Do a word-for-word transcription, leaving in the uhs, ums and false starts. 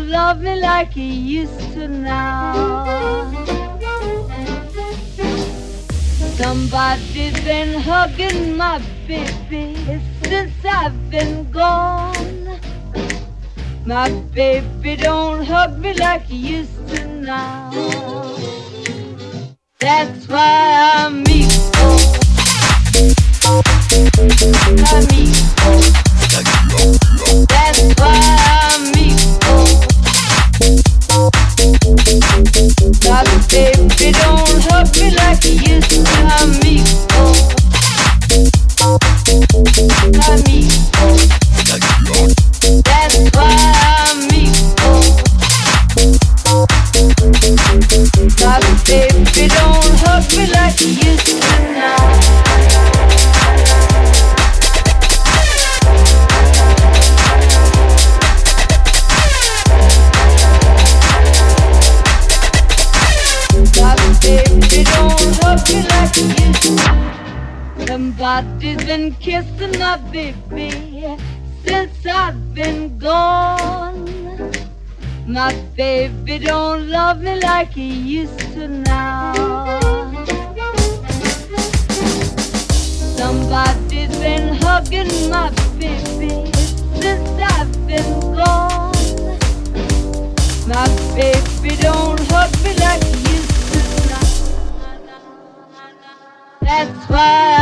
don't love me like he used to now. Somebody's been hugging my baby since I've been gone. My baby don't hug me like he used to now. That's why I'm evil. I'm evil. That's why I'm evil. My baby don't hug me like he used to. I'm evil. I'm evil. That's why I'm evil. My baby don't hug me like he used to now. Baby, don't hug me like you used to. Somebody's been kissing my baby since I've been gone. My baby don't love me like he used to now. Somebody's been hugging my baby since I've been gone. My baby don't hug me like he used to. That's why